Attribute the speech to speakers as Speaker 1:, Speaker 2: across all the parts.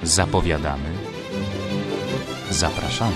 Speaker 1: Zapowiadamy. Zapraszamy.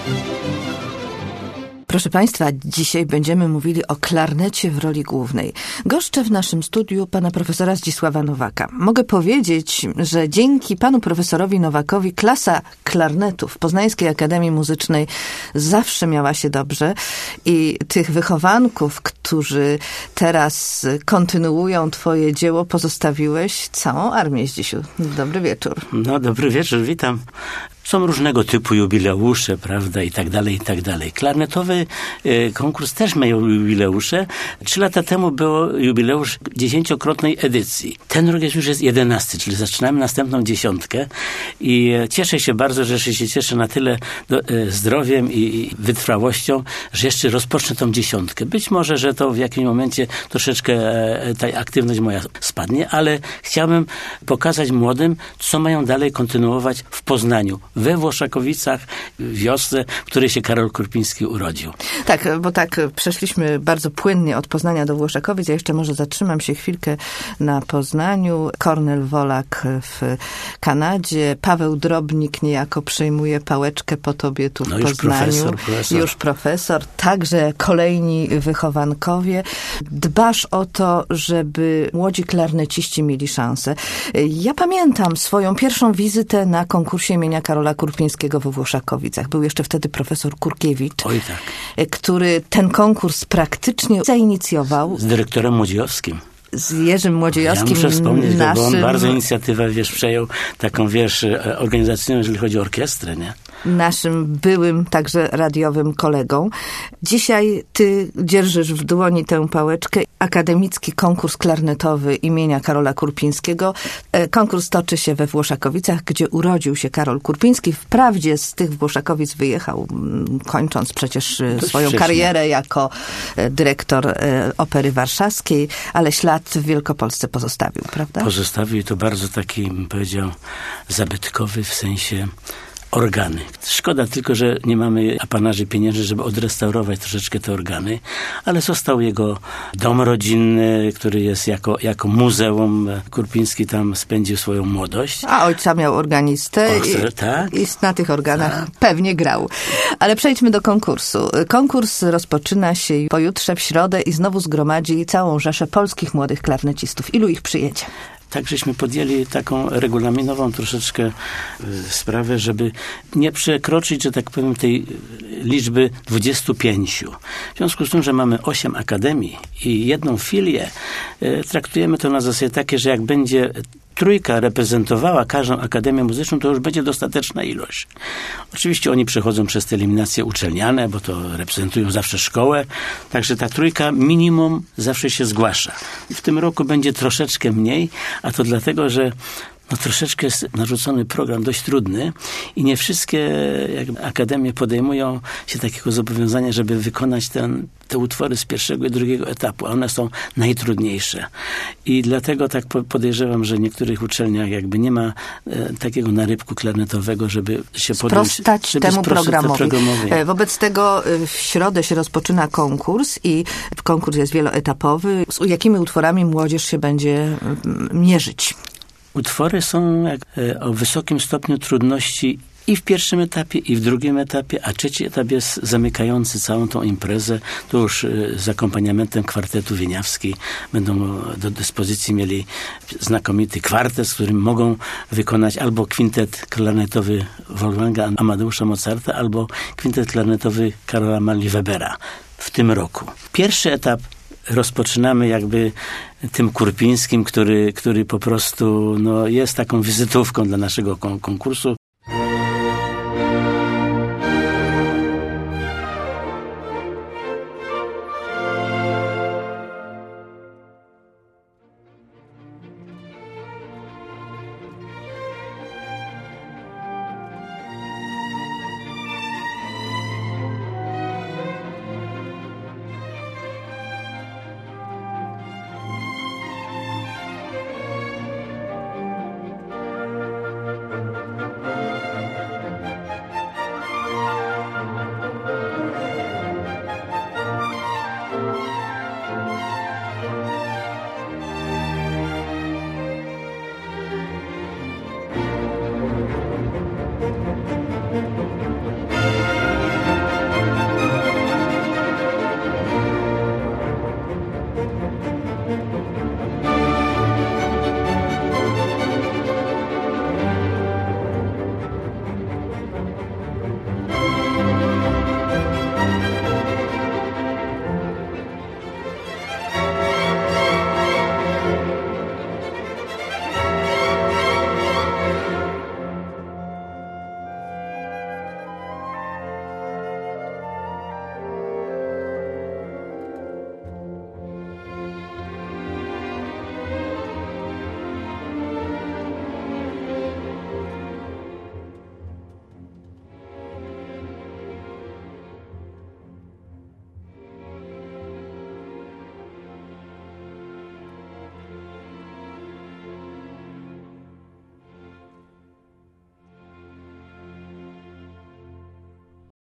Speaker 2: Proszę Państwa, dzisiaj będziemy mówili o klarnecie w roli głównej. Goszczę w naszym studiu pana profesora Zdzisława Nowaka. Mogę powiedzieć, że dzięki panu profesorowi Nowakowi klasa klarnetu w Poznańskiej Akademii Muzycznej zawsze miała się dobrze i tych wychowanków, którzy teraz kontynuują twoje dzieło, pozostawiłeś całą armię, Zdzisiu. Dobry wieczór.
Speaker 3: No, dobry wieczór, witam. Są różnego typu jubileusze, prawda, i tak dalej, i tak dalej. Klarnetowy konkurs też miał jubileusze. 3 lata temu było jubileusz 10-krotnej edycji. Ten rok już jest 11, czyli zaczynamy następną 10. I cieszę się bardzo, że się cieszę na tyle zdrowiem i wytrwałością, że jeszcze rozpocznę tą 10. Być może, że to w jakimś momencie troszeczkę ta aktywność moja spadnie, ale chciałbym pokazać młodym, co mają dalej kontynuować w Poznaniu. We Włoszakowicach, w wiosce, w której się Karol Kurpiński urodził.
Speaker 2: Tak, bo tak przeszliśmy bardzo płynnie od Poznania do Włoszakowic. Ja jeszcze może zatrzymam się chwilkę na Poznaniu. Kornel Wolak w Kanadzie. Paweł Drobnik niejako przejmuje pałeczkę po tobie tu w Poznaniu. Już profesor. Także kolejni wychowankowie. Dbasz o to, żeby młodzi klarneciści mieli szansę. Ja pamiętam swoją pierwszą wizytę na konkursie imienia Karola Kurpińskiego we Włoszakowicach. Był jeszcze wtedy profesor Kurkiewicz,
Speaker 3: Oj, tak.
Speaker 2: który ten konkurs praktycznie zainicjował.
Speaker 3: Z dyrektorem Młodziejowskim.
Speaker 2: Z Jerzym Młodziejowskim.
Speaker 3: Ja muszę wspomnieć,
Speaker 2: naszym...
Speaker 3: bo on bardzo inicjatywę, przejął taką, organizacyjną, jeżeli chodzi o orkiestrę, nie?
Speaker 2: Naszym byłym, także radiowym kolegą. Dzisiaj ty dzierżysz w dłoni tę pałeczkę. Akademicki konkurs klarnetowy imienia Karola Kurpińskiego. Konkurs toczy się we Włoszakowicach, gdzie urodził się Karol Kurpiński. Wprawdzie z tych Włoszakowic wyjechał, kończąc przecież swoją karierę jako dyrektor Opery Warszawskiej, ale ślad w Wielkopolsce pozostawił, prawda?
Speaker 3: Pozostawił i to bardzo taki, bym powiedział, zabytkowy w sensie organy. Szkoda tylko, że nie mamy apanarzy pieniężnych, żeby odrestaurować troszeczkę te organy, ale został jego dom rodzinny, który jest jako muzeum. Kurpiński tam spędził swoją młodość.
Speaker 2: A ojca miał organistę
Speaker 3: tak?
Speaker 2: I na tych organach pewnie grał. Ale przejdźmy do konkursu. Konkurs rozpoczyna się pojutrze w środę i znowu zgromadzi całą rzeszę polskich młodych klarnecistów. Ilu ich przyjedzie?
Speaker 3: Tak, żeśmy podjęli taką regulaminową troszeczkę sprawę, żeby nie przekroczyć, że tak powiem, tej liczby 25. W związku z tym, że mamy 8 akademii i 1 filię, traktujemy to na zasadzie takie, że jak będzie trójka reprezentowała każdą akademię muzyczną, to już będzie dostateczna ilość. Oczywiście oni przechodzą przez te eliminacje uczelniane, bo to reprezentują zawsze szkołę, także ta trójka minimum zawsze się zgłasza. W tym roku będzie troszeczkę mniej, a to dlatego, że troszeczkę jest narzucony program dość trudny i nie wszystkie akademie podejmują się takiego zobowiązania, żeby wykonać te utwory z pierwszego i drugiego etapu, a one są najtrudniejsze. I dlatego tak podejrzewam, że w niektórych uczelniach nie ma takiego narybku klarnetowego, żeby się
Speaker 2: sprostać temu programowi. Wobec tego w środę się rozpoczyna konkurs i konkurs jest wieloetapowy. Z jakimi utworami młodzież się będzie mierzyć?
Speaker 3: Utwory są o wysokim stopniu trudności i w pierwszym etapie, i w drugim etapie, a trzeci etap jest zamykający całą tą imprezę. To już z akompaniamentem kwartetu Wieniawski będą do dyspozycji mieli znakomity kwartet, z którym mogą wykonać albo kwintet klarnetowy Wolfganga Amadeusza Mozarta, albo kwintet klarnetowy Karola Mali-Webera w tym roku. Pierwszy etap rozpoczynamy tym Kurpińskim, który po prostu jest taką wizytówką dla naszego konkursu.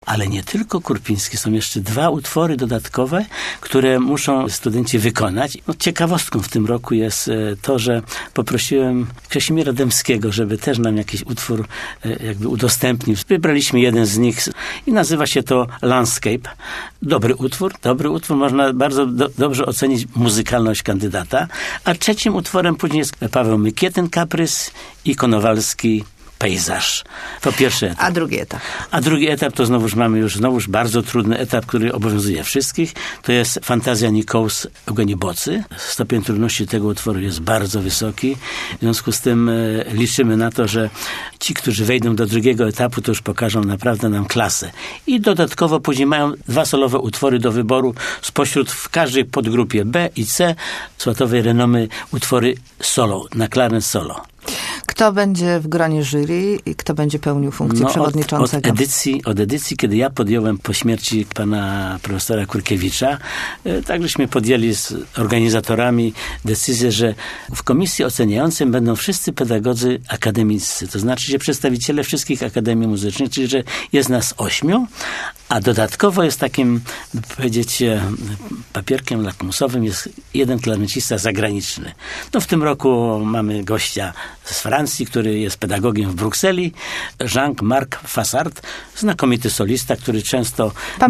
Speaker 3: Ale nie tylko Kurpiński, są jeszcze 2 utwory dodatkowe, które muszą studenci wykonać. No, ciekawostką w tym roku jest to, że poprosiłem Kazimierza Dębskiego, żeby też nam jakiś utwór jakby udostępnił. Wybraliśmy jeden z nich i nazywa się to Landscape. Dobry utwór, można bardzo dobrze ocenić muzykalność kandydata. A trzecim utworem później jest Paweł Mykietyn, Kaprys i Konowalski, Pejzaż. To pierwszy etap. A drugi etap to znowuż bardzo trudny etap, który obowiązuje wszystkich. To jest Fantazja Nikołs Eugenii Bocy. Stopień trudności tego utworu jest bardzo wysoki. W związku z tym liczymy na to, że ci, którzy wejdą do drugiego etapu, to już pokażą naprawdę nam klasę. I dodatkowo później mają 2 solowe utwory do wyboru spośród w każdej podgrupie B i C światowej renomy utwory solo, na klarnet solo.
Speaker 2: Kto będzie w gronie jury i kto będzie pełnił funkcję przewodniczącego?
Speaker 3: Od edycji, kiedy ja podjąłem po śmierci pana profesora Kurkiewicza, tak żeśmy podjęli z organizatorami decyzję, że w komisji oceniającej będą wszyscy pedagodzy akademiccy, to znaczy że przedstawiciele wszystkich akademii muzycznych, czyli że jest nas 8, a dodatkowo jest takim, by powiedzieć, papierkiem lakmusowym jest jeden klarnecista zagraniczny. No w tym roku mamy gościa z Francji, który jest pedagogiem w Brukseli, Jean-Marc Fassard, znakomity solista, który często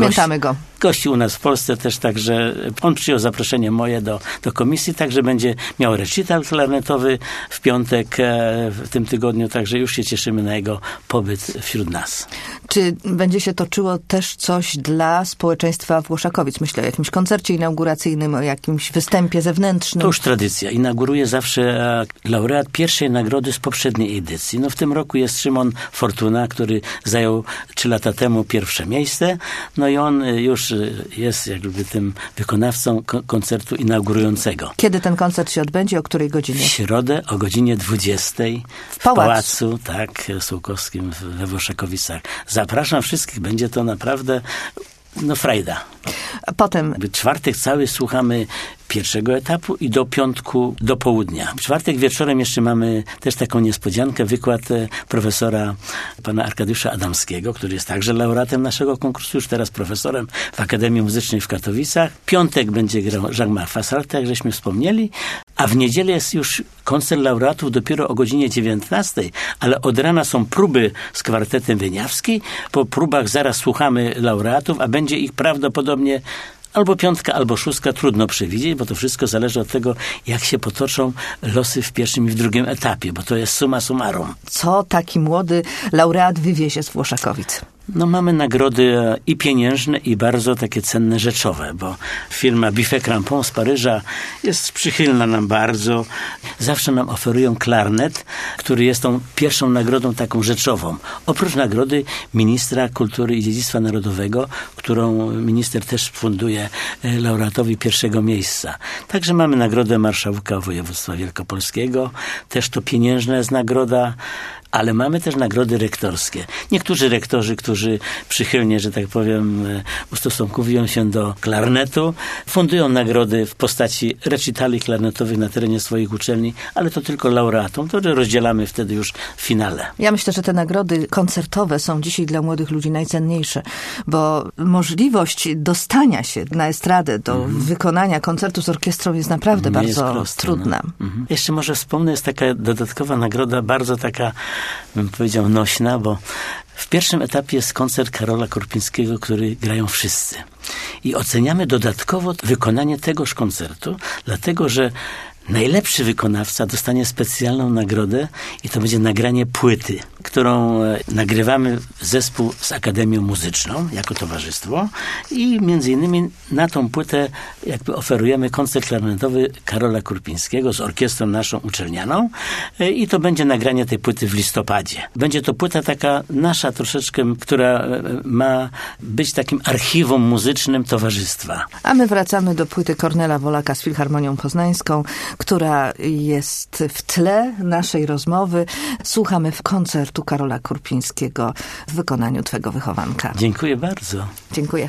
Speaker 3: gości u nas w Polsce też, także on przyjął zaproszenie moje do komisji, także będzie miał recital klarnetowy w piątek w tym tygodniu, także już się cieszymy na jego pobyt wśród nas.
Speaker 2: Czy będzie się toczyło też coś dla społeczeństwa Włoszakowic? Myślę o jakimś koncercie inauguracyjnym, o jakimś występie zewnętrznym.
Speaker 3: To już tradycja. Inauguruje zawsze laureat pierwszej nagrody z poprzedniej edycji. No w tym roku jest Szymon Fortuna, który zajął 3 lata temu pierwsze miejsce. No i on już jest jakby tym wykonawcą koncertu inaugurującego.
Speaker 2: Kiedy ten koncert się odbędzie? O której godzinie?
Speaker 3: W środę o godzinie 20 w Pałacu Sułkowskim we Włoszakowicach. Zapraszam wszystkich. Będzie to naprawdę frajda.
Speaker 2: Potem
Speaker 3: w czwartek cały słuchamy pierwszego etapu i do piątku do południa. W czwartek wieczorem jeszcze mamy też taką niespodziankę, wykład profesora pana Arkadiusza Adamskiego, który jest także laureatem naszego konkursu, już teraz profesorem w Akademii Muzycznej w Katowicach. Piątek będzie grał Jean-Marc Fassard, jak żeśmy wspomnieli, a w niedzielę jest już koncert laureatów dopiero o godzinie 19, ale od rana są próby z kwartetem Wieniawski. Po próbach zaraz słuchamy laureatów, a będzie ich prawdopodobnie albo 5, albo 6, trudno przewidzieć, bo to wszystko zależy od tego, jak się potoczą losy w pierwszym i w drugim etapie, bo to jest summa summarum.
Speaker 2: Co taki młody laureat wywiezie z Włoszakowic?
Speaker 3: No mamy nagrody i pieniężne, i bardzo takie cenne rzeczowe, bo firma Buffet Crampon z Paryża jest przychylna nam bardzo. Zawsze nam oferują klarnet, który jest tą pierwszą nagrodą taką rzeczową. Oprócz nagrody ministra kultury i dziedzictwa narodowego, którą minister też funduje laureatowi pierwszego miejsca. Także mamy nagrodę marszałka województwa wielkopolskiego. Też to pieniężna jest nagroda, ale mamy też nagrody rektorskie. Niektórzy rektorzy, którzy przychylnie, że tak powiem, ustosunkowują się do klarnetu, fundują nagrody w postaci recitali klarnetowych na terenie swoich uczelni, ale to tylko laureatom, to rozdzielamy wtedy już w finale.
Speaker 2: Ja myślę, że te nagrody koncertowe są dzisiaj dla młodych ludzi najcenniejsze, bo możliwość dostania się na estradę do wykonania koncertu z orkiestrą jest naprawdę bardzo trudna.
Speaker 3: Jeszcze może wspomnę, jest taka dodatkowa nagroda, bardzo taka, bym powiedział, nośna, bo w pierwszym etapie jest koncert Karola Kurpińskiego, który grają wszyscy. I oceniamy dodatkowo wykonanie tegoż koncertu, dlatego że najlepszy wykonawca dostanie specjalną nagrodę i to będzie nagranie płyty, którą nagrywamy zespół z Akademią Muzyczną jako towarzystwo i między innymi na tą płytę jakby oferujemy koncert klarnetowy Karola Kurpińskiego z orkiestrą naszą uczelnianą i to będzie nagranie tej płyty w listopadzie. Będzie to płyta taka nasza troszeczkę, która ma być takim archiwum muzycznym towarzystwa.
Speaker 2: A my wracamy do płyty Kornela Wolaka z Filharmonią Poznańską, która jest w tle naszej rozmowy. Słuchamy koncertu Karola Kurpińskiego w wykonaniu twego wychowanka.
Speaker 3: Dziękuję bardzo.
Speaker 2: Dziękuję.